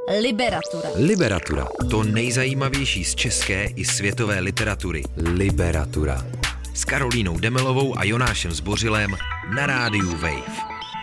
Liberatura. Liberatura. To nejzajímavější z české i světové literatury. Liberatura. S Karolínou Demelovou a Jonášem Zbořilem na rádiu Wave.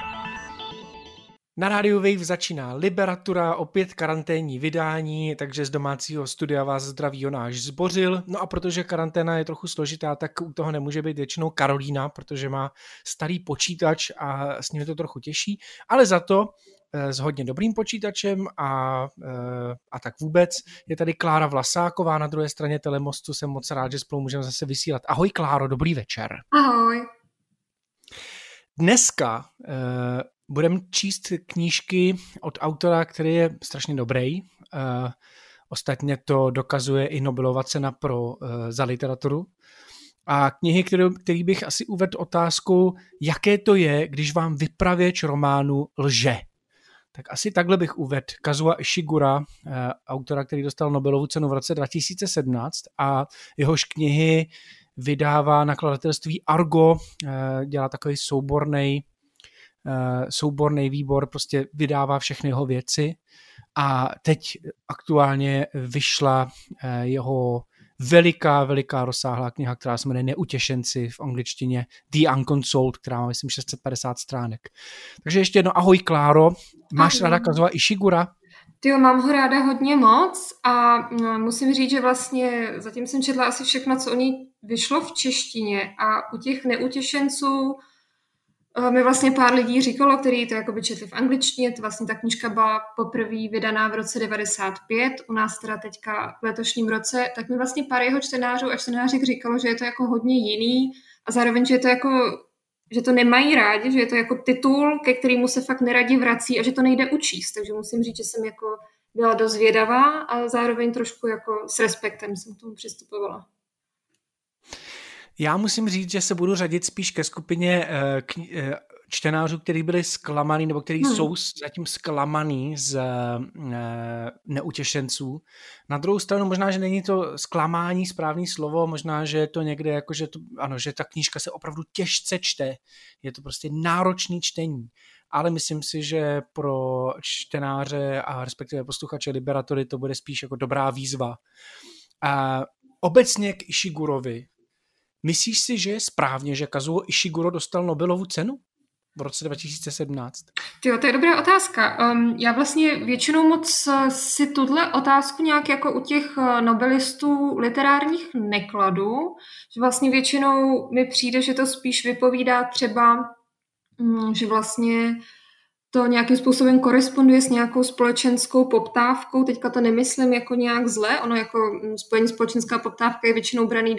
Na rádiu Wave začíná Liberatura, opět karanténní vydání, takže z domácího studia vás zdraví Jonáš Zbořil. No a protože karanténa je trochu složitá, tak u toho nemůže být většinou Karolína, protože má starý počítač a s ním to trochu těžší, ale za to s hodně dobrým počítačem a tak vůbec je tady Klára Vlasáková na druhé straně telemostu. Jsem moc rád, že spolu můžeme zase vysílat. Ahoj Kláro, dobrý večer. Ahoj. Dneska budeme číst knížky od autora, který je strašně dobrý. Ostatně to dokazuje i Nobelova cena za literaturu. A knihy, který bych asi uvedl otázkou, jaké to je, když vám vypravěč románu lže. Tak asi takhle bych uvedl Kazuo Ishigura, autora, který dostal Nobelovu cenu v roce 2017 a jehož knihy vydává nakladatelství Argo, dělá takový souborný výbor, prostě vydává všechny jeho věci a teď aktuálně vyšla jeho veliká rozsáhlá kniha, která se jmenuje Neutěšenci v angličtině The Unconsoled, která má myslím 650 stránek. Takže ještě jedno ahoj Kláro, máš ráda Kazuo Ishigura? Tyjo, mám ho ráda hodně moc a musím říct, že vlastně zatím jsem četla asi všechno, co o ní vyšlo v češtině a u těch Neutěšenců mi vlastně pár lidí říkalo, který to jakoby četli v angličtině, to vlastně ta knížka byla poprvé vydaná v roce 95, u nás teda teďka v letošním roce, tak mi vlastně pár jeho čtenářů a čtenářek říkalo, že je to jako hodně jiný a zároveň, že je to jako, že to nemají rádi, že je to jako titul, ke kterému se fakt neradi vrací a že to nejde učíst, takže musím říct, že jsem jako byla dost zvědavá a zároveň trošku jako s respektem jsem k tomu přistupovala. Já musím říct, že se budu řadit spíš ke skupině čtenářů, kteří byli zklamaný, nebo kteří jsou zatím zklamaný z Neutěšenců. Na druhou stranu možná, že není to zklamání správný slovo, možná, že je to někde jako, že ta knížka se opravdu těžce čte. Je to prostě náročný čtení. Ale myslím si, že pro čtenáře a respektive posluchače Liberatury to bude spíš jako dobrá výzva. Obecně k Ishigurovi. Myslíš si, že je správně, že Kazuo Ishiguro dostal Nobelovu cenu v roce 2017? Tyjo, to je dobrá otázka. Já vlastně většinou moc si tuhle otázku nějak jako u těch nobelistů literárních nekladu, že vlastně většinou mi přijde, že to spíš vypovídá třeba, že vlastně to nějakým způsobem koresponduje s nějakou společenskou poptávkou. Teďka to nemyslím jako nějak zle, ono jako spojení společenská poptávka je většinou braný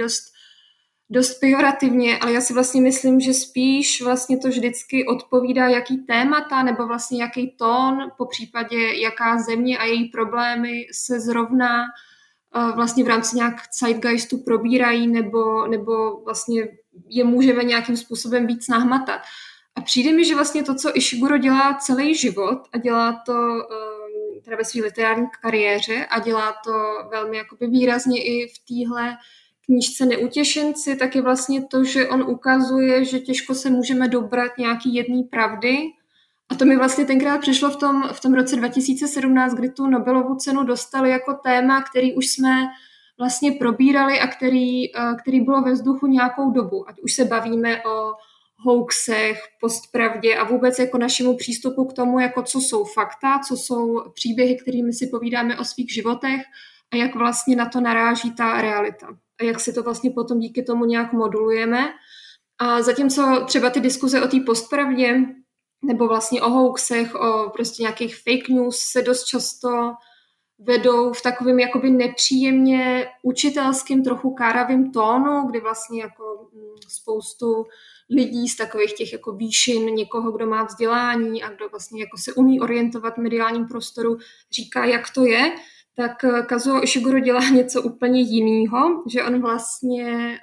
dost pejorativně, ale já si vlastně myslím, že spíš vlastně to vždycky odpovídá, jaký témata nebo vlastně jaký tón, po případě jaká země a její problémy se zrovna vlastně v rámci nějak zeitgeistu probírají nebo vlastně je můžeme nějakým způsobem víc nahmatat. A přijde mi, že vlastně to, co Ishiguro dělá celý život a dělá to teda ve své literární kariéře a dělá to velmi jakoby výrazně i v téhle knížce Neutěšenci, tak je vlastně to, že on ukazuje, že těžko se můžeme dobrat nějaký jedné pravdy. A to mi vlastně tenkrát přišlo v tom roce 2017, kdy tu Nobelovu cenu dostali jako téma, který už jsme vlastně probírali a který bylo ve vzduchu nějakou dobu. Ať už se bavíme o hoaxech, postpravdě a vůbec jako našemu přístupu k tomu, jako co jsou fakta, co jsou příběhy, kterými si povídáme o svých životech a jak vlastně na to naráží ta realita. A jak si to vlastně potom díky tomu nějak modulujeme. A zatímco třeba ty diskuze o té postpravdě nebo vlastně o hoaxech, o prostě nějakých fake news se dost často vedou v takovém jakoby nepříjemně učitelským, trochu káravým tónu, kdy vlastně jako spoustu lidí z takových těch jako výšin, někoho, kdo má vzdělání a kdo vlastně jako se umí orientovat v mediálním prostoru, říká, jak to je, tak Kazuo Ishiguro dělá něco úplně jiného, že on vlastně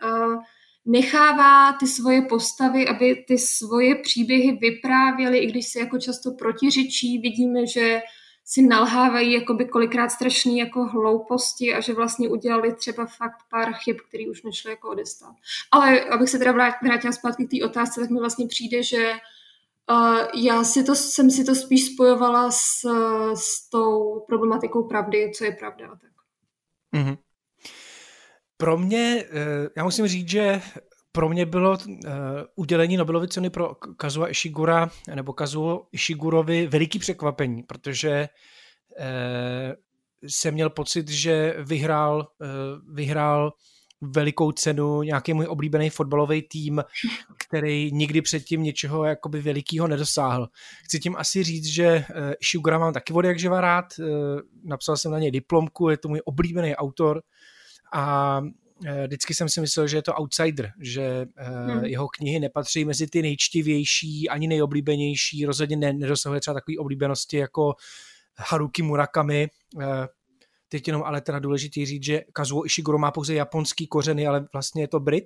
nechává ty svoje postavy, aby ty svoje příběhy vyprávěly, i když se jako často protiřečí. Vidíme, že si nalhávají jakoby kolikrát strašný jako hlouposti a že vlastně udělali třeba fakt pár chyb, který už nešlo jako odestát. Ale abych se teda vrátila zpátky k té otázce, tak mi vlastně přijde, že Jsem si to spíš spojovala s tou problematikou pravdy, co je pravda. Tak. Mm-hmm. Pro mě, já musím říct, že pro mě bylo udělení Nobelovy ceny pro Kazuo Ishigura nebo Kazuo Ishigurovi veliký překvapení, protože jsem měl pocit, že vyhrál velikou cenu nějaký můj oblíbený fotbalový tým, který nikdy předtím něčeho jakoby velikýho nedosáhl. Chci tím asi říct, že Ishigura mám taky od jak živa rád, napsal jsem na něj diplomku, je to můj oblíbený autor a vždycky jsem si myslel, že je to outsider, že jeho knihy nepatří mezi ty nejčtivější, ani nejoblíbenější, rozhodně nedosahuje třeba takové oblíbenosti jako Haruki Murakami. Teď jenom ale teda důležitý říct, že Kazuo Ishiguro má pouze japonský kořeny, ale vlastně je to Brit.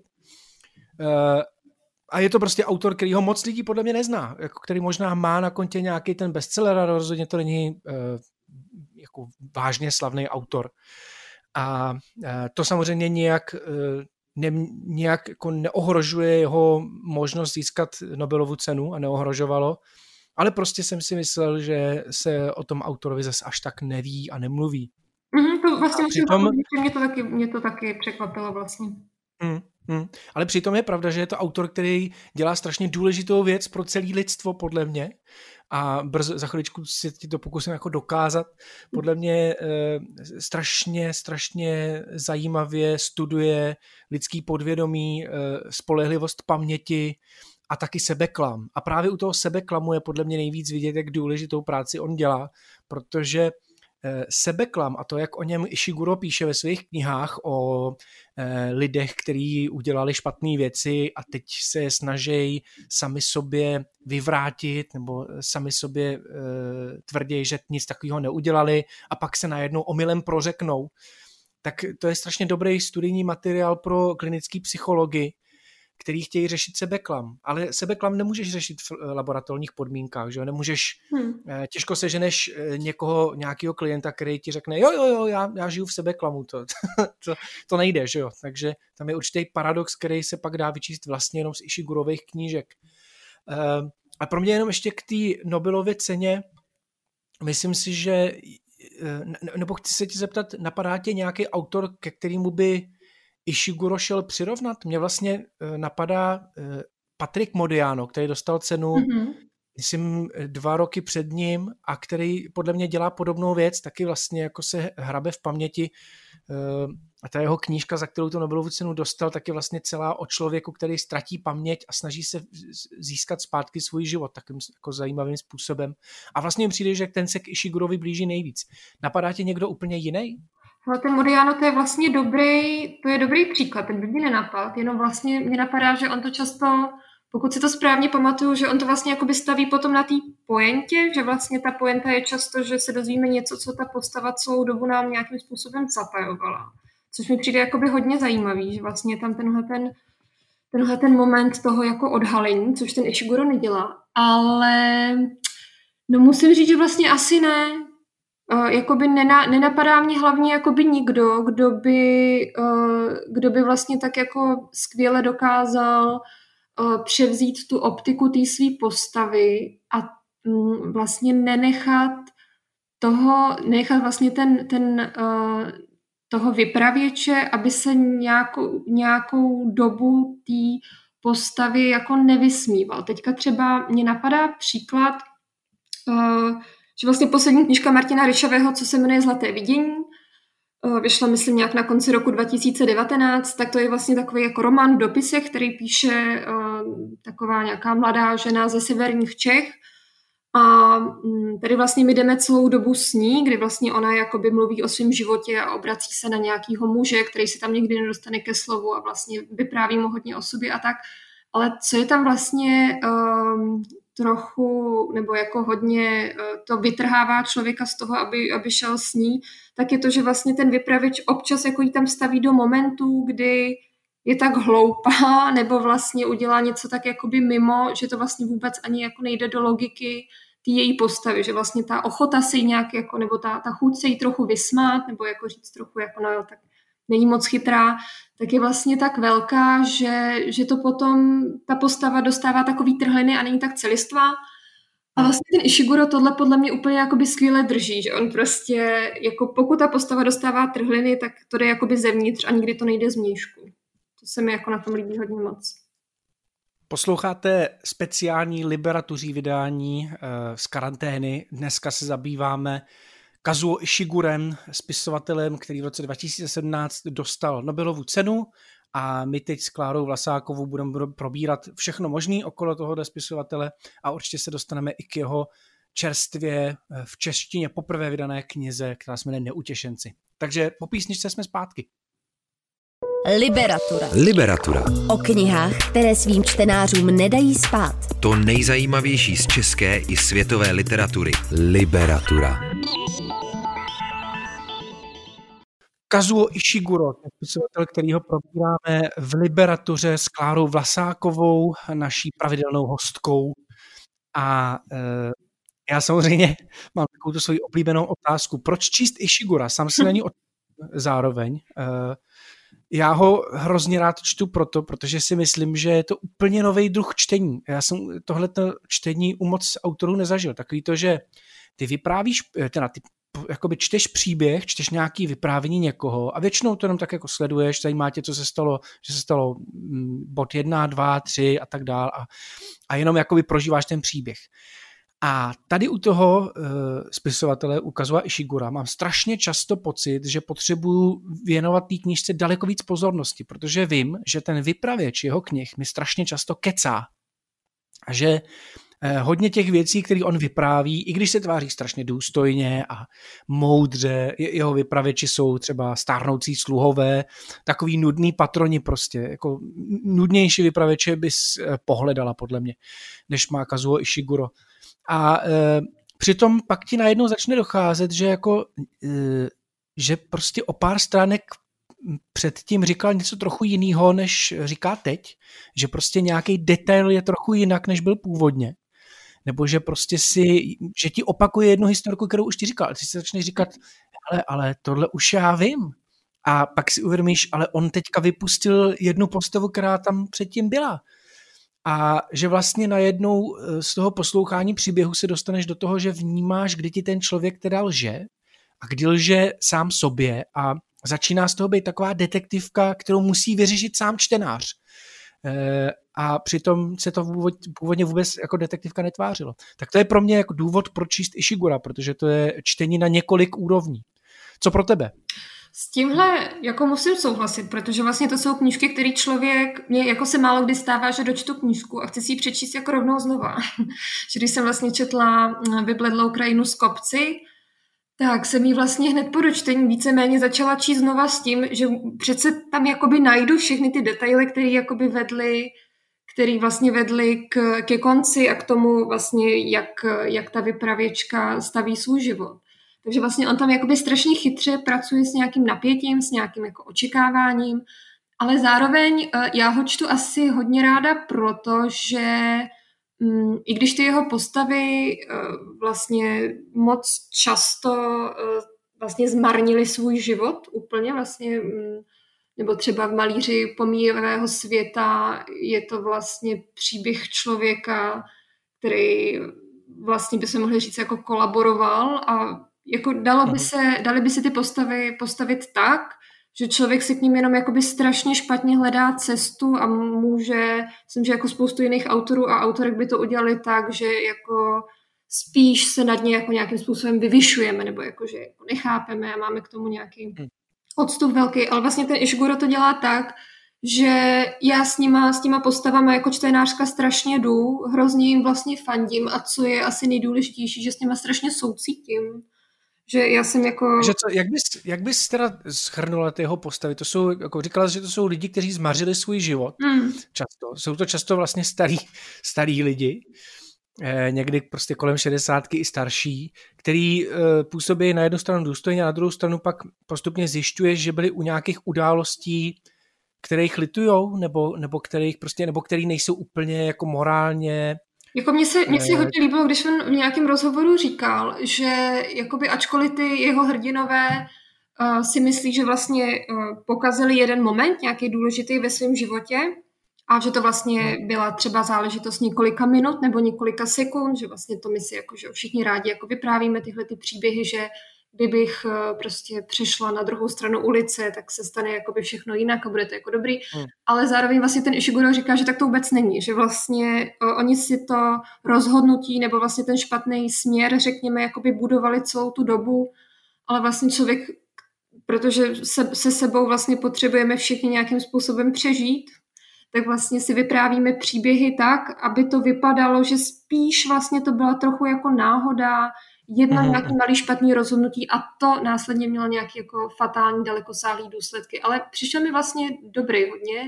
A je to prostě autor, který ho moc lidí podle mě nezná, jako který možná má na kontě nějaký ten bestseller, ale rozhodně to není jako vážně slavný autor. A to samozřejmě nějak jako neohrožuje jeho možnost získat Nobelovu cenu a neohrožovalo, ale prostě jsem si myslel, že se o tom autorovi zase až tak neví a nemluví. To vlastně mě to taky překvapilo vlastně. Ale přitom je pravda, že je to autor, který dělá strašně důležitou věc pro celé lidstvo, podle mě. A za chviličku si ti to pokusím jako dokázat. Podle mě strašně zajímavě studuje lidský podvědomí, spolehlivost paměti a taky sebeklam. A právě u toho sebeklamu je podle mě nejvíc vidět, jak důležitou práci on dělá, protože sebeklam a to, jak o něm Ishiguro píše ve svých knihách o lidech, kteří udělali špatné věci a teď se je snaží sami sobě vyvrátit nebo sami sobě tvrdí, že nic takového neudělali a pak se najednou omylem prořeknou, tak to je strašně dobrý studijní materiál pro klinické psychologii, který chtějí řešit sebeklam. Ale sebeklam nemůžeš řešit v laboratorních podmínkách, že jo? Nemůžeš, těžko seženeš nějakého klienta, který ti řekne, jo, já žiju v sebeklamu, to nejde, že jo? Takže tam je určitý paradox, který se pak dá vyčíst vlastně jenom z Ishigurových knížek. A pro mě jenom ještě k té Nobelově ceně, myslím si, že, nebo chci se ti zeptat, napadá tě nějaký autor, ke kterému by Ishiguro šel přirovnat? Mně vlastně napadá Patrick Modiano, který dostal cenu, myslím, 2 roky před ním a který podle mě dělá podobnou věc, taky vlastně jako se hrabe v paměti a ta jeho knížka, za kterou tu Nobelovu cenu dostal, taky vlastně celá o člověku, který ztratí paměť a snaží se získat zpátky svůj život takým jako zajímavým způsobem. A vlastně mi přijde, že ten se k Ishigurovi blíží nejvíc. Napadá tě někdo úplně jiný? Ale ten Modiano, to je vlastně dobrý příklad, ten by mě nenapadl, jenom vlastně mě napadá, že on to často, pokud si to správně pamatuju, že on to vlastně jakoby staví potom na té pointě, že vlastně ta pointa je často, že se dozvíme něco, co ta postava celou dobu nám nějakým způsobem zatajovala. Což mi přijde jakoby hodně zajímavý, že vlastně tam tenhle ten moment toho jako odhalení, což ten Ishiguro nedělá, ale no musím říct, že vlastně asi ne. Jakoby nenapadá mě hlavně jakoby nikdo, kdo by vlastně tak jako skvěle dokázal převzít tu optiku té své postavy a vlastně nenechat vlastně toho vypravěče, aby se nějakou dobu té postavy jako nevysmíval. Teďka třeba mě napadá příklad, že vlastně poslední knížka Martina Ryšavého, co se jmenuje Zlaté vidění, vyšla, myslím, nějak na konci roku 2019, tak to je vlastně takový jako román v dopisech, který píše taková nějaká mladá žena ze severních Čech. A tady vlastně my jdeme celou dobu s ní, kdy vlastně ona jakoby mluví o svém životě a obrací se na nějakýho muže, který se tam nikdy nedostane ke slovu a vlastně vypráví mu hodně o sobě a tak. Ale co je tam vlastně trochu, nebo jako hodně to vytrhává člověka z toho, aby šel s ní, tak je to, že vlastně ten vypravěč občas jako jí tam staví do momentu, kdy je tak hloupá, nebo vlastně udělá něco tak jakoby mimo, že to vlastně vůbec ani jako nejde do logiky té její postavy, že vlastně ta ochota se jí nějak jako, nebo ta chuť se jí trochu vysmát, nebo jako říct trochu jako, no jo, tak není moc chytrá, tak je vlastně tak velká, že to potom ta postava dostává takový trhliny a není tak celistvá. A vlastně ten Ishiguro tohle podle mě úplně jakoby skvěle drží, že on prostě, jako pokud ta postava dostává trhliny, tak to jde jakoby zevnitř a nikdy to nejde zvnějšku. To se mi jako na tom líbí hodně moc. Posloucháte speciální Liberatuří vydání z karantény. Dneska se zabýváme Kazuo Ishigurem, spisovatelem, který v roce 2017 dostal Nobelovu cenu, a my teď s Klárou Vlasákovou budeme probírat všechno možné okolo tohoto spisovatele a určitě se dostaneme i k jeho čerstvě v češtině poprvé vydané knize, která se jmenuje Neutěšenci. Takže po písničce jsme zpátky. Liberatura. O knihách, které svým čtenářům nedají spát. To nejzajímavější z české i světové literatury. Liberatura. Kazuo Ishiguro, spisovatel, kterýho probíráme v Liberatuře s Klárou Vlasákovou, naší pravidelnou hostkou. A já samozřejmě mám takovou svoji oblíbenou otázku. Proč číst Ishigura? Sám si na ní zároveň. Já ho hrozně rád čtu protože si myslím, že je to úplně nový druh čtení. Já jsem tohleto čtení u moc autorů nezažil. Takový to, že ty vyprávíš, ty jakoby čteš příběh, čteš nějaký vyprávění někoho a většinou to jenom tak jako sleduješ, zajímá tě, co se stalo, že se stalo bod 1, 2, 3 a tak dál a jenom jakoby prožíváš ten příběh. A tady u toho spisovatele, u Kazuo Ishigura, mám strašně často pocit, že potřebuju věnovat té knížce daleko víc pozornosti, protože vím, že ten vypravěč jeho knih mi strašně často kecá. A že hodně těch věcí, které on vypráví, i když se tváří strašně důstojně a moudře, jeho vypravěči jsou třeba stárnoucí sluhové, takový nudný patroni prostě, jako nudnější vypravěče bys pohledala podle mě, než má Kazuo Ishiguro. A přitom pak ti najednou začne docházet, že prostě o pár stránek předtím říkal něco trochu jiného, než říká teď, že prostě nějaký detail je trochu jinak, než byl původně. Nebo že prostě že ti opakuje jednu historku, kterou už ti říkal. A ty si začneš říkat, ale tohle už já vím. A pak si uvědomíš, ale on teďka vypustil jednu postavu, která tam předtím byla. A že vlastně najednou z toho poslouchání příběhu se dostaneš do toho, že vnímáš, kdy ti ten člověk teda lže a kdy lže sám sobě a začíná z toho být taková detektivka, kterou musí vyřešit sám čtenář. A přitom se to původně vůbec jako detektivka netvářilo. Tak to je pro mě jako důvod, proč číst Ishigura, protože to je čtení na několik úrovní. Co pro tebe? S tímhle jako musím souhlasit, protože vlastně to jsou knížky, které mě jako se málo kdy stává, že dočtu knížku a chci si ji přečíst jako rovnou znova. Že když jsem vlastně četla Vybledlou krajinu z Kopci, tak jsem jí vlastně hned po dočtení víceméně začala číst znova s tím, že přece tam jakoby najdu všechny ty detaily, které vlastně vedly ke konci a k tomu vlastně, jak ta vypravěčka staví svůj život. Takže vlastně on tam jakoby strašně chytře pracuje s nějakým napětím, s nějakým jako očekáváním, ale zároveň já ho čtu asi hodně ráda, protože i když ty jeho postavy vlastně moc často vlastně zmarnili svůj život úplně vlastně, nebo třeba v Malíři pomíjivého světa je to vlastně příběh člověka, který vlastně by se mohli říct jako kolaboroval a jako dali by se ty postavy postavit tak, že člověk si k ním jenom jakoby strašně špatně hledá cestu a myslím, že jako spoustu jiných autorů a autorek by to udělali tak, že jako spíš se nad ně jako nějakým způsobem vyvyšujeme, nebo jako, že jako nechápeme a máme k tomu nějaký odstup velký, ale vlastně ten Ishiguro to dělá tak, že já s těma postavama jako čtenářka strašně jdu, hrozně jim vlastně fandím a co je asi nejdůležitější, že s nima strašně soucítím. Že já jsem jako... Jak bys teda shrnula ty jeho postavy? To jsou, jako říkala, že to jsou lidi, kteří zmařili svůj život. Často. Jsou to často vlastně starý lidi, někdy prostě kolem 60 i starší, který působí na jednu stranu důstojně a na druhou stranu pak postupně zjišťuješ, že byli u nějakých událostí, kterých litujou, nebo který nejsou úplně jako morálně. Jako mně se hodně líbilo, když on v nějakém rozhovoru říkal, že jakoby ačkoliv ty jeho hrdinové si myslí, že vlastně pokazili jeden moment, nějaký důležitý ve svém životě, A že to vlastně byla třeba záležitost několika minut nebo několika sekund, že vlastně to my si jako, že všichni rádi jako vyprávíme tyhle ty příběhy, že kdybych prostě přešla na druhou stranu ulice, tak se stane jakoby všechno jinak a bude to jako dobrý. Ale zároveň vlastně ten Ishiguro říká, že tak to vůbec není, že vlastně oni si to rozhodnutí nebo vlastně ten špatný směr, řekněme, jakoby budovali celou tu dobu, ale vlastně člověk, protože se sebou vlastně potřebujeme všichni nějakým způsobem přežít, tak vlastně si vyprávíme příběhy tak, aby to vypadalo, že spíš vlastně to byla trochu jako náhoda, nějaký malý špatný rozhodnutí a to následně mělo nějaké jako fatální, dalekosáhlý důsledky. Ale přišel mi vlastně dobrý hodně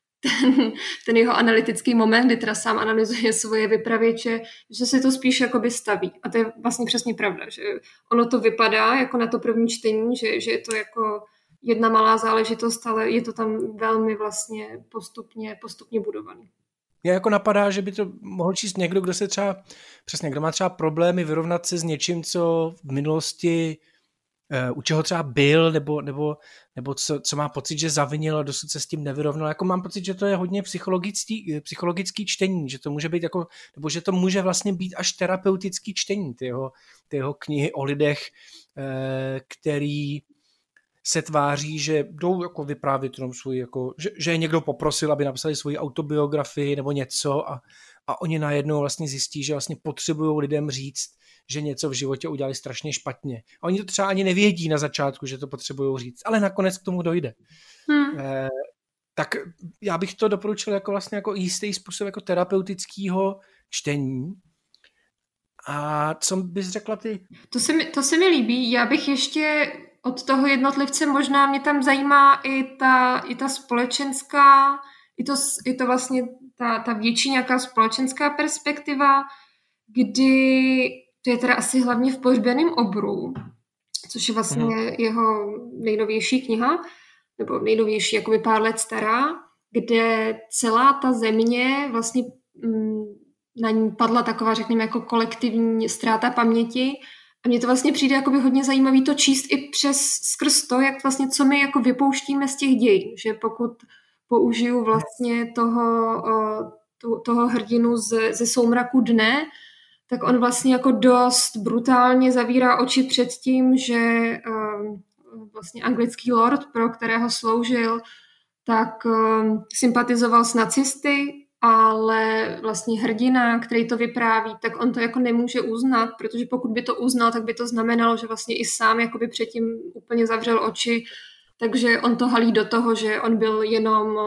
ten jeho analytický moment, kdy teda sám analyzuje svoje vypravěče, že se to spíš jakoby staví. A to je vlastně přesně pravda, že ono to vypadá jako na to první čtení, že je to jako jedna malá záležitost, ale je to tam velmi vlastně postupně budovaný. Mě jako napadá, že by to mohl číst někdo, kdo se třeba, přesně, kdo má třeba problémy vyrovnat se s něčím, co v minulosti u čeho třeba byl, nebo co má pocit, že zavinil a dosud se s tím nevyrovnal. Jako mám pocit, že to je hodně psychologický čtení, že to může být jako, nebo že to může vlastně být až terapeutický čtení, ty jeho knihy o lidech, který se tváří, že jdou jako vyprávět jenom svůj, jako, že je někdo poprosil, aby napsali svoji autobiografii nebo něco a oni najednou vlastně zjistí, že vlastně potřebují lidem říct, že něco v životě udělali strašně špatně. A oni to třeba ani nevědí na začátku, že to potřebují říct, ale nakonec k tomu dojde. Tak já bych to doporučil jako vlastně jako jistý způsob jako terapeutického čtení. A co bys řekla ty? To se mi líbí. Já bych ještě od toho jednotlivce možná mě tam zajímá i ta společenská, i to vlastně ta větší nějaká společenská perspektiva, kdy to je teda asi hlavně v Pohřbeném obru, což je vlastně jeho nejnovější kniha, nebo nejnovější, jakoby pár let stará, kde celá ta země vlastně na ní padla taková, řekněme, jako kolektivní ztráta paměti. A mně to vlastně přijde jakoby hodně zajímavý to číst i skrz to, jak vlastně, co my jako vypouštíme z těch dějin, že pokud použiju vlastně toho hrdinu ze soumraku dne, tak on vlastně jako dost brutálně zavírá oči před tím, že vlastně anglický lord, pro kterého sloužil, tak sympatizoval s nacisty, ale vlastně hrdina, který to vypráví, tak on to jako nemůže uznat, protože pokud by to uznal, tak by to znamenalo, že vlastně i sám jakoby předtím úplně zavřel oči, takže on to halí do toho, že on byl jenom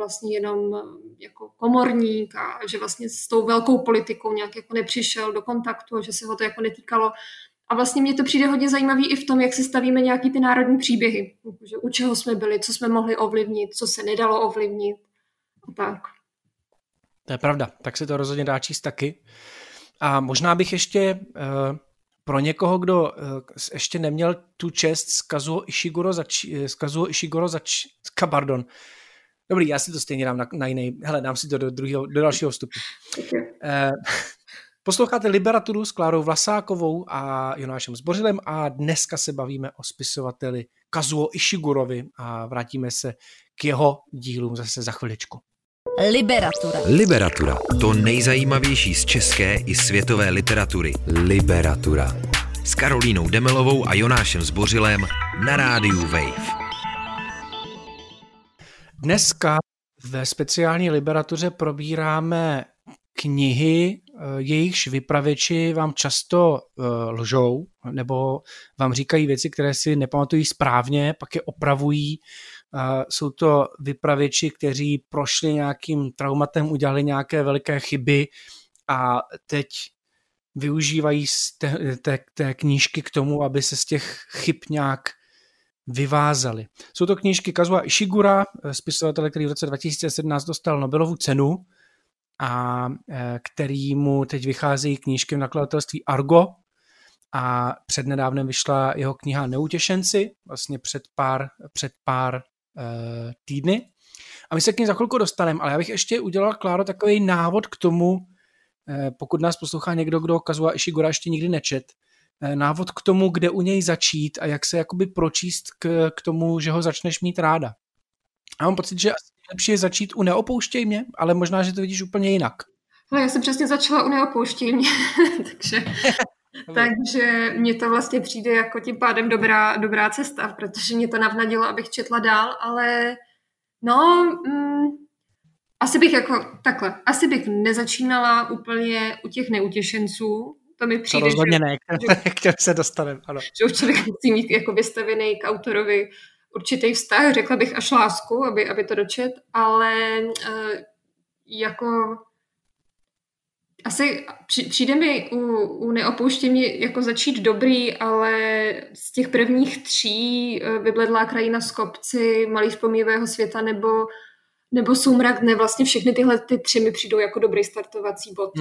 jako komorník a že vlastně s tou velkou politikou nějak jako nepřišel do kontaktu a že se ho to jako netýkalo. A vlastně mně to přijde hodně zajímavý i v tom, jak si stavíme nějaký ty národní příběhy, že u čeho jsme byli, co jsme mohli ovlivnit, co se nedalo ovlivnit a tak. To je pravda, tak se to rozhodně dá číst taky. A možná bych ještě pro někoho, kdo ještě neměl tu čest z Kazuo Ishiguro pardon. Dobrý, já si to stejně dám na jiný, hele, dám si to do dalšího vstupu. Posloucháte Liberaturu s Klárou Vlasákovou a Jonášem Zbořilem a dneska se bavíme o spisovateli Kazuo Ishigurovi a vrátíme se k jeho dílům zase za chviličku. Liberatura. To nejzajímavější z české i světové literatury. Liberatura. S Karolínou Demelovou a Jonášem Zbořilem na rádiu Wave. Dneska ve speciální Liberatuře probíráme knihy, jejichž vypravěči vám často lžou, nebo vám říkají věci, které si nepamatují správně, pak je opravují. Jsou to vypravěči, kteří prošli nějakým traumatem, udělali nějaké velké chyby a teď využívají té knížky k tomu, aby se z těch chyb nějak vyvázali. Jsou to knížky Kazuo Ishigura, spisovatele, který v roce 2017 dostal Nobelovu cenu a kterýmu teď vycházejí knížky v nakladatelství Argo a přednedávnem vyšla jeho kniha Neutěšenci, vlastně před pár týdny. A my se k ní za chvilku dostaneme, ale já bych ještě udělal, Kláro, takový návod k tomu, pokud nás poslouchá někdo, kdo Kazuo Ishigura ještě nikdy nečet, návod k tomu, kde u něj začít a jak se jakoby pročíst k tomu, že ho začneš mít ráda. A mám pocit, že nejlepší je začít u Neopouštěj mě, ale možná, že to vidíš úplně jinak. No, já jsem přesně začala u Neopouštěj mě, takže mně to vlastně přijde jako tím pádem dobrá cesta, protože mě to navnadilo, abych četla dál, ale asi bych nezačínala úplně u těch neutěšenců. To mi přijde, to rozhodně ne, k těm se dostaneme, ano. Že už člověk musí mít jako vystavený k autorovi určitý vztah, řekla bych až lásku, aby to dočet, ale jako asi přijde mi u Neopouštěj mě jako začít dobrý, ale z těch prvních 3 Vybledlá krajina z kopci, Malíř pomíjivého světa nebo Soumrak dne, vlastně všechny tyhle 3 mi přijdou jako dobrý startovací bod.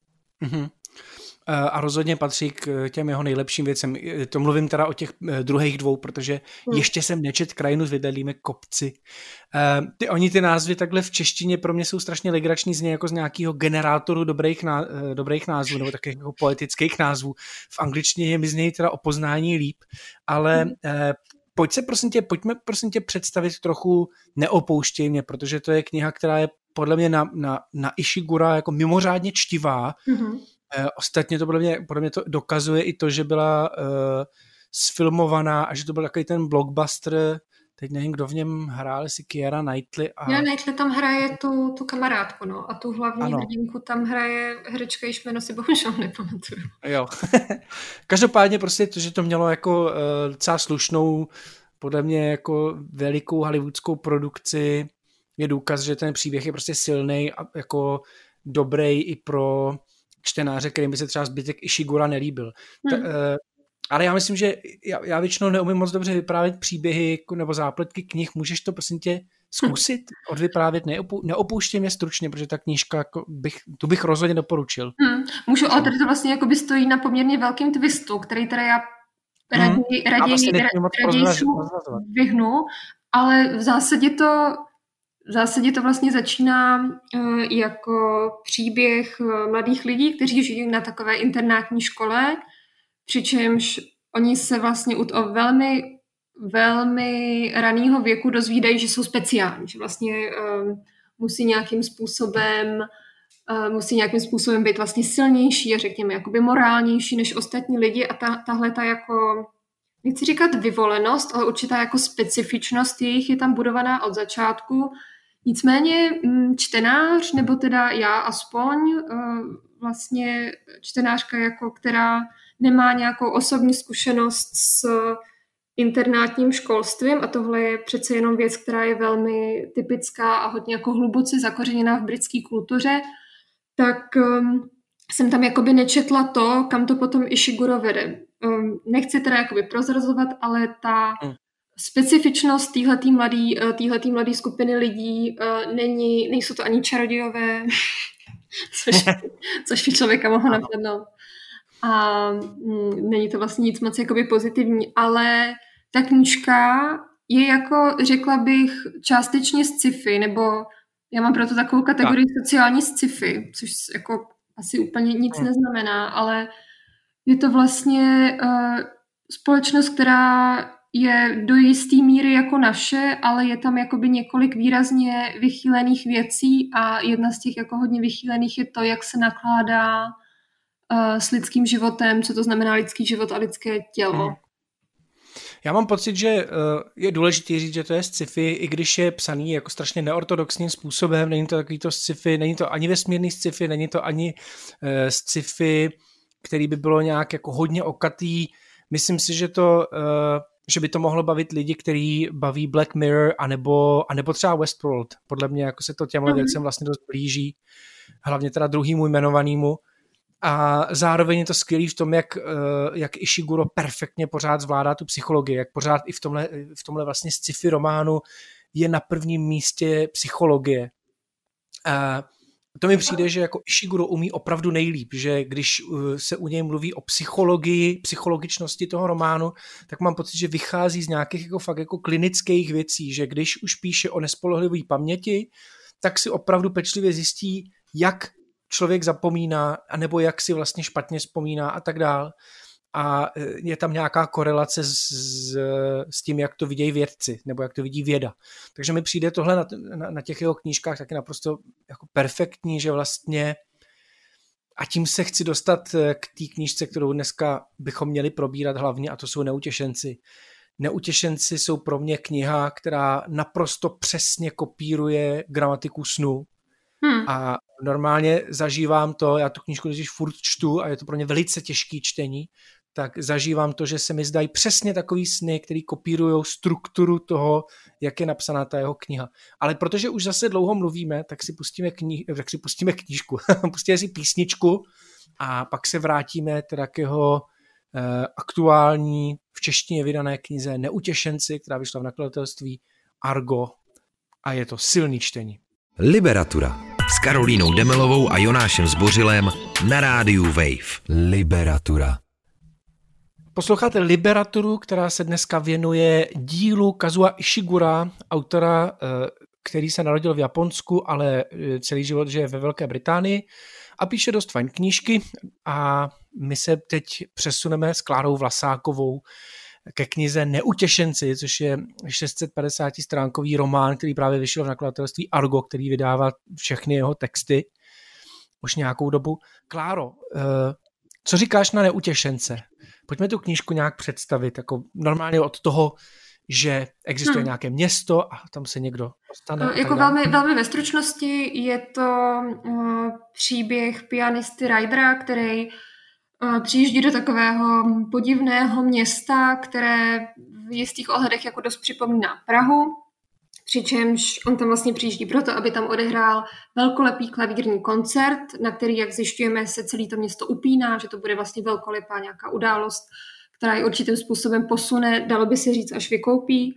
A rozhodně patří k těm jeho nejlepším věcem. To mluvím teda o těch druhých 2, protože ještě jsem nečet Krajinu s vydalými kopci. Ty názvy takhle v češtině pro mě jsou strašně legrační, zní jako z nějakého generátoru dobrých názvů, nebo takových jako poetických názvů. V angličtině mi znějí teda o poznání líp, ale pojďme prosím tě představit trochu Neopouštěj mě, protože to je kniha, která je podle mě na Ishigura jako mimořádně čtivá. Ostatně to podle mě to dokazuje i to, že byla sfilmovaná a že to byl takový ten blockbuster. Teď nevím, kdo v něm hrál, jestli Keira Knightley. Knightley tam hraje tu kamarádku, no, a tu hlavní hrdinku tam hraje herečka, jejíž jméno si bohužel nepamatuju. Jo. Každopádně prostě to, že to mělo jako docela slušnou, podle mě jako velikou hollywoodskou produkci, je důkaz, že ten příběh je prostě silnej a jako dobrý i pro čtenáře, kterým by se třeba zbytek Ishigura nelíbil. Ale já myslím, že já většinou neumím moc dobře vyprávět příběhy nebo zápletky knih. Můžeš to prosím tě zkusit odvyprávět? Neopouštěj mě stručně, protože ta knížka jako bych rozhodně doporučil. Můžu, ale tady to vlastně jako by stojí na poměrně velkým twistu, který teda já raději vyhnu, ale v zásadě to vlastně začíná jako příběh mladých lidí, kteří žijí na takové internátní škole, přičemž oni se vlastně od velmi, velmi raného věku dozvídají, že jsou speciální, že vlastně musí nějakým způsobem být vlastně silnější a řekněme jakoby morálnější než ostatní lidi a tahle ta jako, nechci říkat vyvolenost, ale určitá jako specifičnost jejich je tam budovaná od začátku. Nicméně čtenář, nebo teda já aspoň, vlastně čtenářka, jako, která nemá nějakou osobní zkušenost s internátním školstvím, a tohle je přece jenom věc, která je velmi typická a hodně jako hluboce zakořeněná v britské kultuře, tak jsem tam jakoby nečetla to, kam to potom Ishiguro vede. Nechci teda jakoby prozrazovat, ale ta specifičnost téhletý mladý skupiny lidí nejsou to ani čarodějové, což by člověka mohlo napadnout. A není to vlastně nic moc jakoby pozitivní, ale ta knížka je jako, řekla bych, částečně sci-fi, nebo já mám proto takovou kategorii sociální sci-fi, což jako asi úplně nic neznamená, ale je to vlastně společnost, která je do jisté míry jako naše, ale je tam jakoby několik výrazně vychýlených věcí a jedna z těch jako hodně vychýlených je to, jak se nakládá s lidským životem, co to znamená lidský život a lidské tělo. Já mám pocit, že je důležité říct, že to je sci-fi, i když je psaný jako strašně neortodoxním způsobem, není to takový to sci-fi, není to ani vesmírný sci-fi, není to ani sci-fi, který by bylo nějak jako hodně okatý. Myslím si, že by to mohlo bavit lidi, který baví Black Mirror anebo třeba Westworld. Podle mě jako se to těmhle věcem vlastně dost blíží, hlavně teda druhýmu jmenovanému. A zároveň je to skvělý v tom, jak Ishiguro perfektně pořád zvládá tu psychologii, jak pořád i v tomhle vlastně sci-fi románu je na prvním místě psychologie. A to mi přijde, že jako Ishiguro umí opravdu nejlíp, že když se u něj mluví o psychologičnosti toho románu, tak mám pocit, že vychází z nějakých jako fakt jako klinických věcí, že když už píše o nespolehlivý paměti, tak si opravdu pečlivě zjistí, jak člověk zapomíná, anebo jak si vlastně špatně vzpomíná a tak dál. a je tam nějaká korelace s tím, jak to vidějí vědci, nebo jak to vidí věda. Takže mi přijde tohle na těch jeho knížkách taky naprosto jako perfektní, že vlastně a tím se chci dostat k té knížce, kterou dneska bychom měli probírat hlavně, a to jsou Neutěšenci. Neutěšenci jsou pro mě kniha, která naprosto přesně kopíruje gramatiku snu. A normálně zažívám to, já tu knížku když furt čtu a je to pro mě velice těžký čtení, tak zažívám to, že se mi zdají přesně takový sny, který kopírují strukturu toho, jak je napsaná ta jeho kniha. Ale protože už zase dlouho mluvíme, tak si pustíme knížku, pustíme si písničku a pak se vrátíme teda k jeho aktuální v češtině vydané knize Neutěšenci, která vyšla v nakladatelství Argo a je to silný čtení. Liberatura s Karolínou Demelovou a Jonášem Zbořilem na rádiu Wave. Liberatura. Posloucháte Liberaturu, která se dneska věnuje dílu Kazuo Ishigura, autora, který se narodil v Japonsku, ale celý život žije ve Velké Británii a píše dost fajn knížky a my se teď přesuneme s Klárou Vlasákovou ke knize Neutěšenci, což je 650-stránkový román, který právě vyšel v nakladatelství Argo, který vydává všechny jeho texty už nějakou dobu. Kláro, co říkáš na Neutěšence? Pojďme tu knížku nějak představit, jako normálně od toho, že existuje nějaké město a tam se někdo dostane. Jako velmi ve stručnosti je to příběh pianisty Rydera, který přijíždí do takového podivného města, které v jistých ohledech jako dost připomíná Prahu, přičemž on tam vlastně přijíždí proto, aby tam odehrál velkolepý klavírní koncert, na který, jak zjišťujeme, se celé to město upíná, že to bude vlastně velkolepá nějaká událost, která je určitým způsobem posune, dalo by se říct, až vykoupí.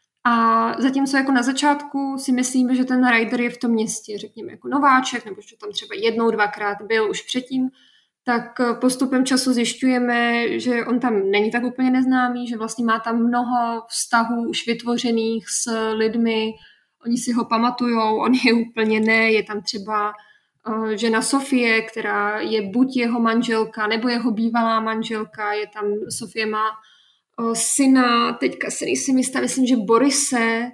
A zatímco jako na začátku si myslíme, že ten Ryder je v tom městě, řekněme, jako nováček, nebo že tam třeba 1-2krát byl už předtím, tak postupem času zjišťujeme, že on tam není tak úplně neznámý, že vlastně má tam mnoho vztahů už vytvořených s lidmi, oni si ho pamatujou, on je úplně ne, je tam třeba žena Sofie, která je buď jeho manželka, nebo jeho bývalá manželka, je tam, Sofie má syna, teďka se nejsem jistá, myslím, že Borise,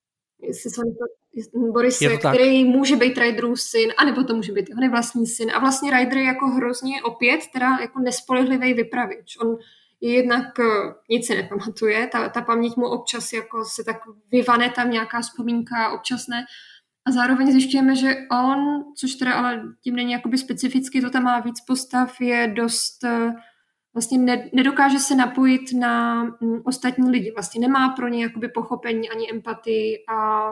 který může být Ryderův syn, anebo to může být jeho nevlastní syn. A vlastně Ryder je jako hrozně opět teda jako nespolehlivý vypravěč. On je jednak nic si nepamatuje, ta paměť mu občas jako se tak vyvane tam nějaká vzpomínka, občas ne. A zároveň zjišťujeme, že on, což teda ale tím není jakoby specificky, to tam má víc postav, je dost vlastně nedokáže se napojit na ostatní lidi. Vlastně nemá pro ně jakoby pochopení ani empatii a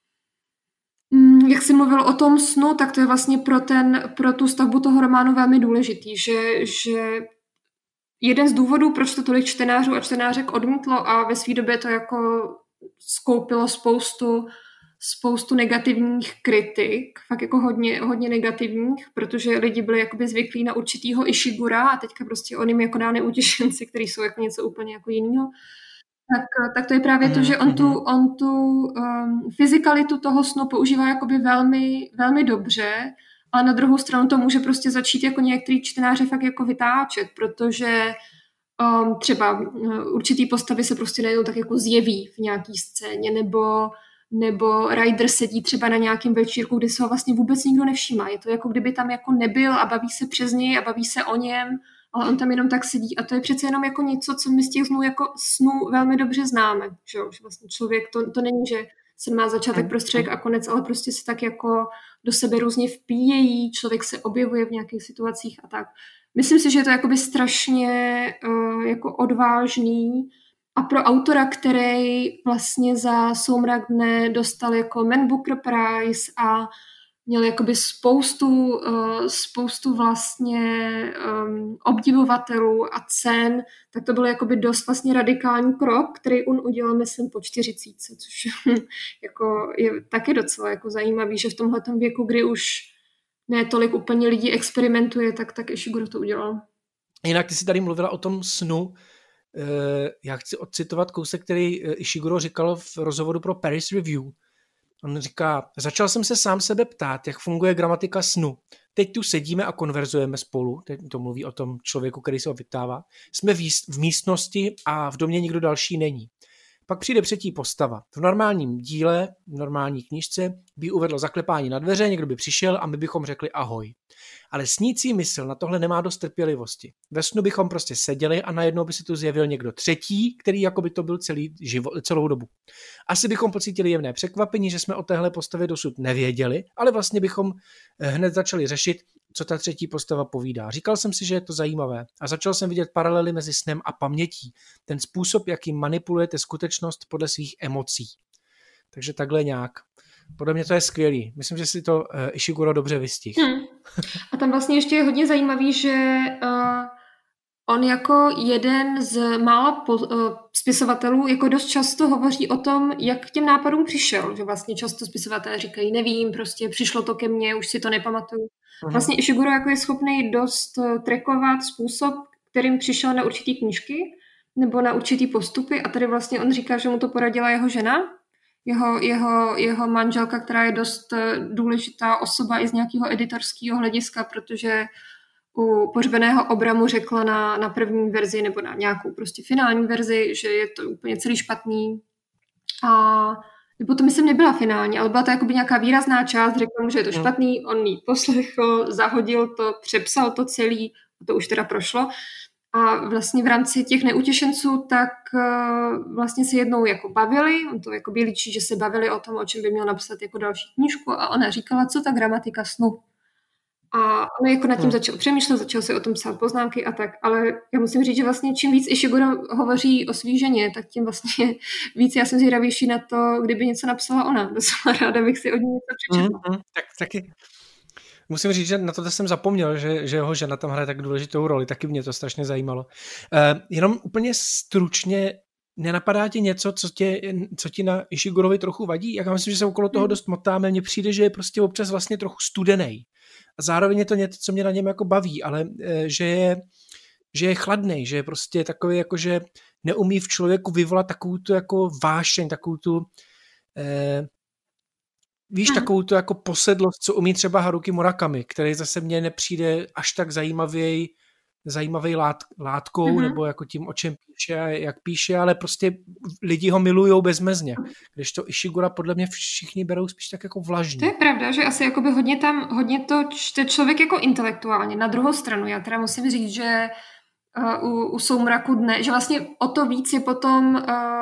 jak jsi mluvil o tom snu, tak to je vlastně pro tu stavbu toho románu velmi důležitý, že jeden z důvodů, proč to tolik čtenářů a čtenářek odmítlo a ve své době to jako skoupilo spoustu negativních kritik, fakt jako hodně negativních, protože lidi byli jakoby zvyklí na určitýho Ishigura a teďka prostě on jim jako dá Neutěšenci, který jsou jako něco úplně jako jinýho. Tak to je právě to, že on tu fyzikalitu toho snu používá jakoby velmi, velmi dobře, ale na druhou stranu to může prostě začít jako některý čtenáře fakt jako vytáčet, protože třeba určitý postavy se prostě najednou tak jako zjeví v nějaký scéně, nebo Ryder sedí třeba na nějakém večírku, kde se ho vlastně vůbec nikdo nevšímá. Je to jako kdyby tam jako nebyl a baví se přes něj a baví se o něm, ale on tam jenom tak sedí. A to je přece jenom jako něco, co my z těch snů velmi dobře známe. Že vlastně člověk, to není, že se má začátek, prostředek a konec, ale prostě se tak jako do sebe různě vpíjejí, člověk se objevuje v nějakých situacích a tak. Myslím si, že je to jakoby strašně jako odvážný a pro autora, který vlastně za Soumrak dne dostal jako Man Booker Prize a měl jakoby spoustu vlastně obdivovatelů a cen, tak to byl jakoby dost vlastně radikální krok, který on udělal, myslím, po 40, což jako je taky docela jako zajímavý, že v tomhletom věku, kdy už ne tolik úplně lidí experimentuje, tak Ishiguro to udělal. Jinak ty jsi tady mluvila o tom snu. Já chci odcitovat kousek, který Ishiguro říkal v rozhovoru pro Paris Review. On říká, začal jsem se sám sebe ptát, jak funguje gramatika snu. Teď tu sedíme a konverzujeme spolu, teď to mluví o tom člověku, který se ho vyptává. Jsme v místnosti a v domě nikdo další není. Pak přijde třetí postava. V normálním díle, v normální knížce by uvedlo zaklepání na dveře, někdo by přišel a my bychom řekli ahoj. Ale snící mysl na tohle nemá dost trpělivosti. Ve snu bychom prostě seděli a najednou by se tu zjevil někdo třetí, který jako by to byl celou dobu. Asi bychom pocítili jemné překvapení, že jsme o téhle postavě dosud nevěděli, ale vlastně bychom hned začali řešit, co ta třetí postava povídá. Říkal jsem si, že je to zajímavé a začal jsem vidět paralely mezi snem a pamětí. Ten způsob, jakým manipulujete skutečnost podle svých emocí. Takže takhle nějak. Podle mě to je skvělý. Myslím, že si to Ishiguro dobře vystihl. A tam vlastně ještě je hodně zajímavý, že on jako jeden z mála spisovatelů jako dost často hovoří o tom, jak k těm nápadům přišel. Že vlastně často spisovatelé říkají, nevím, prostě přišlo to ke mně, už si to nepamatuju. Vlastně Ishiguro jako je schopný dost trackovat způsob, kterým přišel na určitý knížky nebo na určitý postupy a tady vlastně on říká, že mu to poradila jeho žena, jeho manželka, která je dost důležitá osoba i z nějakého editorského hlediska, protože u Pohřbeného obramu řekla na první verzi nebo na nějakou prostě finální verzi, že je to úplně celý špatný. A nebo to myslím nebyla finální, ale byla to jakoby nějaká výrazná část, řekl mu, že je to špatný, on ji poslechl, zahodil to, přepsal to celý, a to už teda prošlo. A vlastně v rámci těch neutěšenců tak vlastně se jednou jako bavili, on to jako líčí, že se bavili o tom, o čem by měl napsat jako další knížku a ona říkala, co ta gramatika snu. A on jako nad tím začal přemýšlet, začal se o tom psát poznámky a tak, ale já musím říct, že vlastně čím víc Ishiguro hovoří o svý ženě, tak tím vlastně víc já jsem zvědavější na to, kdyby něco napsala ona. Docela ráda bych si od ní něco přečetla. Tak taky. Musím říct, že na to jsem zapomněl, že jeho žena tam hraje tak důležitou roli, taky mě to strašně zajímalo. Jenom úplně stručně, nenapadá ti něco, co ti na Ishigurovi trochu vadí? Já myslím, že se okolo toho dost motáme, mně přijde, že je prostě občas vlastně trochu studenej. A zároveň je to něco, co mě na něm jako baví, ale že je chladnej, že je prostě takový, jako že neumí v člověku vyvolat takovou tu jako vášeň, takovou tu takovou tu jako posedlost, co umí třeba Haruki Murakami, který zase mně nepřijde až tak zajímavý látkou, nebo jako tím, o čem píše a jak píše, ale prostě lidi ho milujou bezmezně. Když to Ishigura podle mě všichni berou spíš tak jako vlažně. To je pravda, že asi jakoby hodně to čte člověk jako intelektuálně. Na druhou stranu, já teda musím říct, že u Soumraku dne, že vlastně o to víc je potom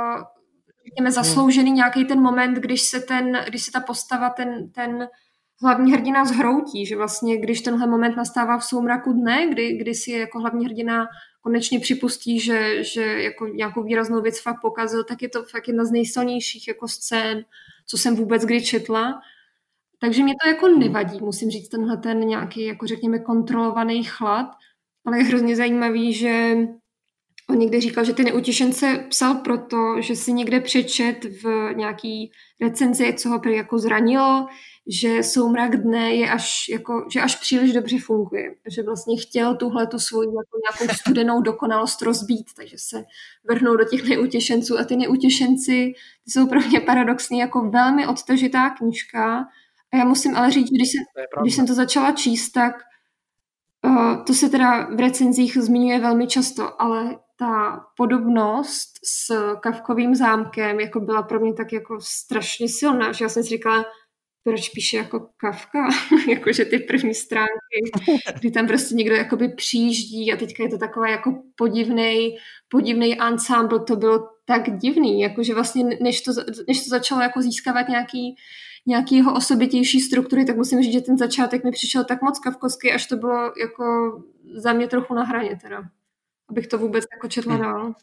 zasloužený nějaký ten moment, když se ta postava, ten hlavní hrdina zhroutí, že vlastně když tenhle moment nastává v Soumraku dne, kdy si jako hlavní hrdina konečně připustí, že jako nějakou výraznou věc fakt pokazil, tak je to fakt jedna z nejsilnějších jako scén, co jsem vůbec kdy četla. Takže mě to jako nevadí, musím říct, tenhle ten nějaký, jako řekněme, kontrolovaný chlad, ale je hrozně zajímavý, že on někde říkal, že ty neutěšence psal proto, že si někde přečet v nějaký recenzi, co ho prý jako zranilo, že Soumrak dne je že až příliš dobře funguje. Že vlastně chtěl tu svoji jako nějakou studenou dokonalost rozbít, takže se vrhnou do těch neutěšenců a ty neutěšenci ty jsou pro mě paradoxně jako velmi odtažitá knížka. A já musím ale říct, když jsem to začala číst, tak to se teda v recenzích zmiňuje velmi často, ale ta podobnost s Kafkovým zámkem jako byla pro mě tak jako strašně silná, že já jsem si říkala, proč píše jako Kafka, jakože ty první stránky, kdy tam prostě někdo jakoby přijíždí a teďka je to taková jako podivnej ensemble, to bylo tak divný, jakože vlastně než to začalo jako získávat nějaký jeho osobitější struktury, tak musím říct, že ten začátek mi přišel tak moc kafkovský, až to bylo jako za mě trochu na hraně teda, abych to vůbec jako četla dál.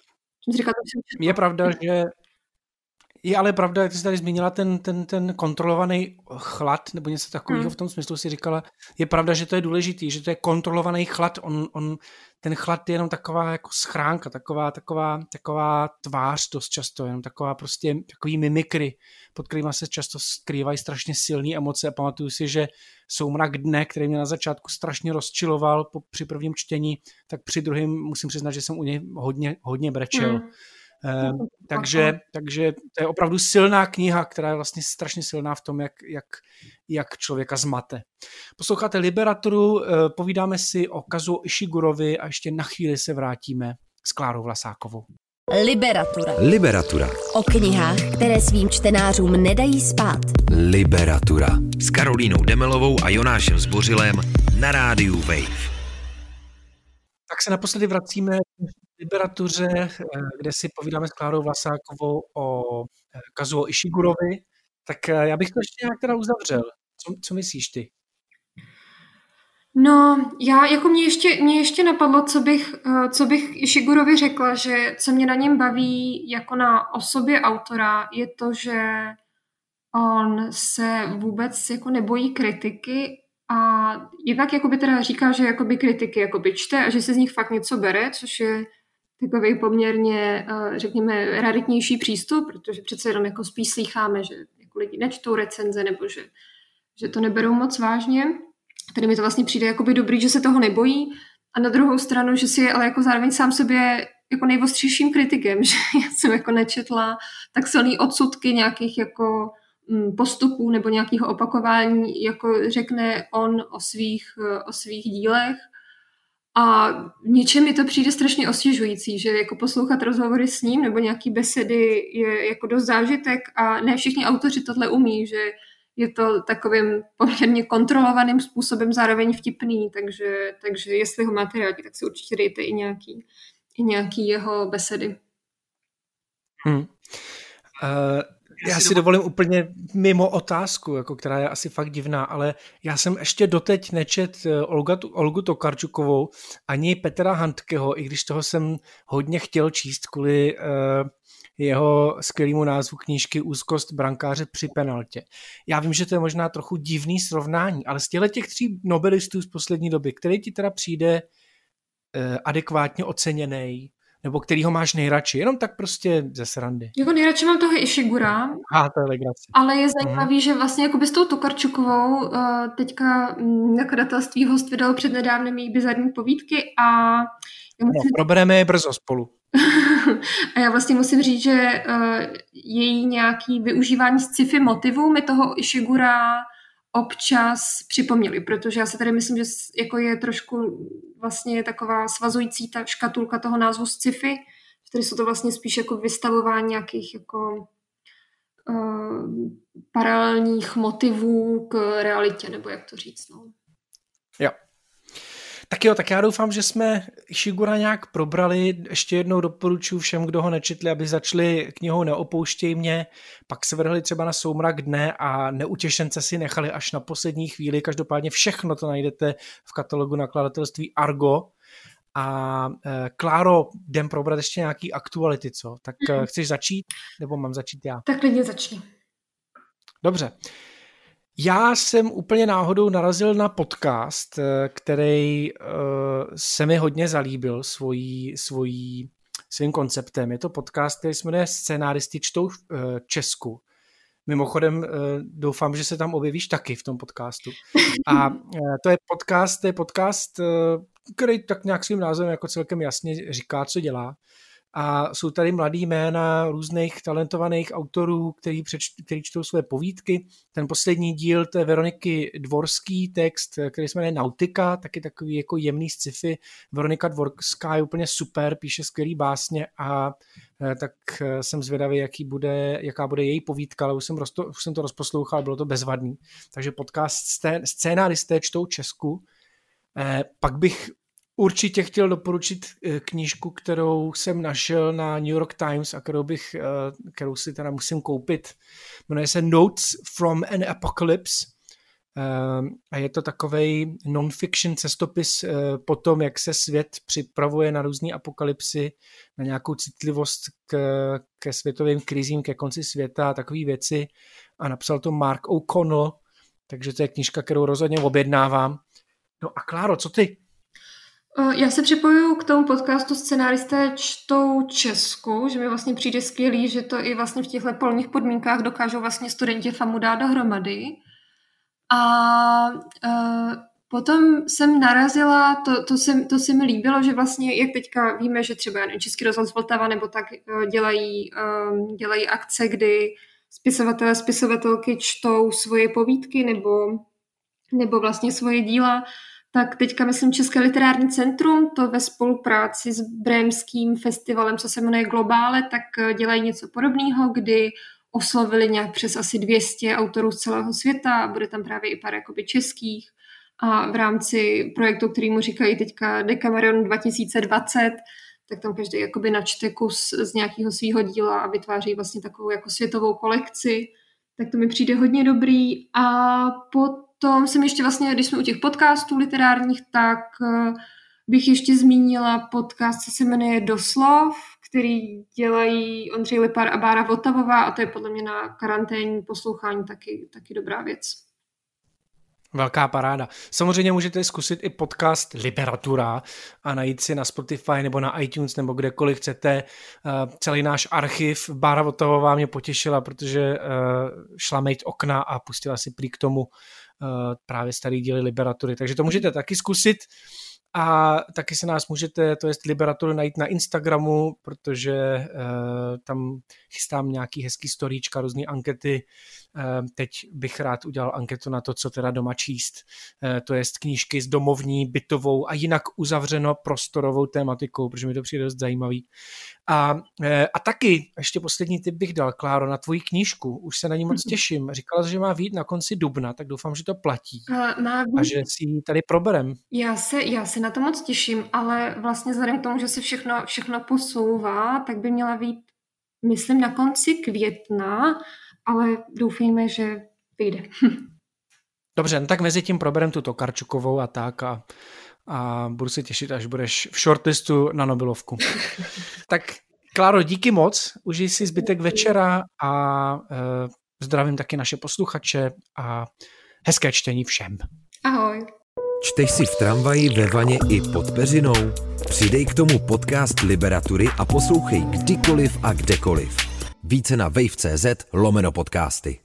Je pravda, že je ale pravda, jak jsi tady zmínila ten kontrolovaný chlad, nebo něco takového v tom smyslu si říkala, je pravda, že to je důležitý, že to je kontrolovaný chlad, ten chlad je jenom taková jako schránka, taková tvář dost často, jenom takový mimikry, pod kterýma se často skrývají strašně silné emoce a pamatuju si, že Soumrak dne, který mě na začátku strašně rozčiloval při prvním čtení, tak při druhém musím přiznat, že jsem u něj hodně brečel. Takže to je opravdu silná kniha, která je vlastně strašně silná v tom, jak člověka zmate. Posloucháte Liberaturu, povídáme si o Kazuo Ishigurovi a ještě na chvíli se vrátíme s Klárou Vlasákovou. Liberatura. O knihách, které svým čtenářům nedají spát. Liberatura s Karolínou Demelovou a Jonášem Zbořilem na rádiu Wave. Tak se naposledy vracíme k Liberatuře, kde si povídáme s Klárou Vlasákovou o Kazuo Ishigurovi. Tak já bych to ještě nějak teda uzavřel. Co myslíš ty? No, mě ještě napadlo, co bych Ishigurovi řekla, že co mě na něm baví jako na osobě autora, je to, že on se vůbec jako nebojí kritiky a jednak jakoby teda říká, že jakoby kritiky jakoby čte a že se z nich fakt něco bere, což je takový poměrně, řekněme, raritnější přístup, protože přece jenom jako spíš slýcháme, že jako lidi nečtou recenze nebo že to neberou moc vážně. Tady mi to vlastně přijde jakoby dobrý, že se toho nebojí a na druhou stranu, že si je ale jako zároveň sám sobě jako nejostřejším kritikem, že já jsem jako nečetla tak silný odsudky nějakých jako postupů nebo nějakého opakování, jako řekne on o svých dílech. A v něčem mi to přijde strašně osvěžující, že jako poslouchat rozhovory s ním nebo nějaký besedy je jako dost zážitek a ne všichni autoři tohle umí, že je to takovým poměrně kontrolovaným způsobem zároveň vtipný, takže jestli ho máte rádi, tak si určitě dejte i nějaký jeho besedy. Já si dovolím úplně mimo otázku, jako která je asi fakt divná, ale já jsem ještě doteď nečet Olgu Tokarčukovou ani Petra Handkeho, i když toho jsem hodně chtěl číst kvůli jeho skvělému názvu knížky Úzkost brankáře při penaltě. Já vím, že to je možná trochu divný srovnání, ale z těch 3 nobelistů z poslední doby, který ti teda přijde adekvátně oceněný, nebo kterýho máš nejradši, jenom tak prostě ze srandy. Jako nejradši mám toho Ishigura, to je legrace. Ale je zajímavý, že vlastně jakoby s tou Tokarčukovou teďka nakladatelství Host vydalo přednedávnem její bizarní povídky a probereme je brzo spolu. A já vlastně musím říct, že její nějaký využívání sci-fi motivů mi toho Ishigura občas připomněli, protože já si tady myslím, že jako je trošku vlastně taková svazující ta škatulka toho názvu sci-fi, že tady jsou to vlastně spíš jako vystavování nějakých jako paralelních motivů k realitě, nebo jak to říct. No. Jo. Tak já doufám, že jsme Ishigura nějak probrali. Ještě jednou doporučuji všem, kdo ho nečetli, aby začali knihou Neopouštěj mě, pak se vrhli třeba na Soumrak dne a Neutěšence si nechali až na poslední chvíli. Každopádně všechno to najdete v katalogu nakladatelství Argo. A Kláro, jdem probrat ještě nějaký aktuality, co? Tak chceš začít, nebo mám začít já? Tak klidně začni. Dobře. Já jsem úplně náhodou narazil na podcast, který se mi hodně zalíbil svým konceptem. Je to podcast, který se jmenuje Scénáristy čtou Česku. Mimochodem doufám, že se tam objevíš taky v tom podcastu. A to je podcast, který tak nějak svým názvem jako celkem jasně říká, co dělá. A jsou tady mladý jména různých talentovaných autorů, který čtou své povídky. Ten poslední díl, to je Veroniky Dvorský text, který se jmenuje Nautika, taky takový jako jemný sci-fi. Veronika Dvorská je úplně super, píše skvělý básně a tak jsem zvědavý, jaká bude její povídka, ale už jsem to rozposlouchal, bylo to bezvadný. Takže podcast Scénáristé čtou Česku. Pak bych určitě chtěl doporučit knížku, kterou jsem našel na New York Times a kterou si teda musím koupit. Jmenuje se Notes from an Apocalypse a je to takovej non-fiction cestopis po tom, jak se svět připravuje na různý apokalypsy, na nějakou citlivost ke světovým krizím, ke konci světa a takové věci. A napsal to Mark O'Connell, takže to je knížka, kterou rozhodně objednávám. No a Kláro, co ty? Já se připojuju k tomu podcastu Scénáristé čtou Česku, že mi vlastně přijde skvělý, že to i vlastně v těchto polních podmínkách dokážou vlastně studenti FAMu dát dohromady. A Potom jsem narazila, to se mi líbilo, že vlastně, jak teďka víme, že třeba Český rozhlas Vltava nebo tak dělají akce, kdy spisovatelé, spisovatelky čtou svoje povídky nebo vlastně svoje díla, tak teďka myslím České literární centrum, to ve spolupráci s Brémským festivalem, co se jmenuje Globále, tak dělají něco podobného, kdy oslovili nějak přes asi 200 autorů z celého světa a bude tam právě i pár jakoby českých. A v rámci projektu, kterýmu říkají teďka Decameron 2020, tak tam každý jakoby načte kus z nějakého svého díla a vytváří vlastně takovou jako světovou kolekci. Tak to mi přijde hodně dobrý. A potom jsem ještě vlastně, když jsme u těch podcastů literárních, tak bych ještě zmínila podcast, co se jmenuje Doslov, který dělají Ondřej Lipar a Bára Votavová a to je podle mě na karanténní poslouchání taky dobrá věc. Velká paráda. Samozřejmě můžete zkusit i podcast Liberatura a najít si na Spotify nebo na iTunes nebo kdekoliv chcete celý náš archiv. Bára Votavová mě potěšila, protože šla mejt okna a pustila si prý k tomu právě starý díly Liberatury. Takže to můžete taky zkusit. A taky se nás můžete, to jest Liberaturu, najít na Instagramu, protože tam chystám nějaký hezký storíčka, různé ankety. Teď bych rád udělal anketu na to, co teda doma číst. To jest knížky s domovní, bytovou a jinak uzavřeno prostorovou tématikou, protože mi to přijde dost zajímavý. A taky, ještě poslední tip bych dal, Kláro, na tvoji knížku. Už se na ní moc těším. Říkala jsi, že má vyjít na konci dubna, tak doufám, že to platí. A že si ji tady proberem. Já se na to moc těším, ale vlastně vzhledem k tomu, že se všechno posouvá, tak by měla vyjít, myslím, na konci května, ale doufejme, že vyjde. Dobře, no tak mezi tím proberem tu Tokarčukovou a tak a budu se těšit, až budeš v shortlistu na Nobelovku. Tak Kláro, díky moc, užij si zbytek večera a zdravím taky naše posluchače a hezké čtení všem. Ahoj. Čteš si v tramvaji, ve vaně i pod peřinou? Přidej k tomu podcast Liberatury a poslouchej kdykoliv a kdekoliv. Více na wave.cz/podcasty.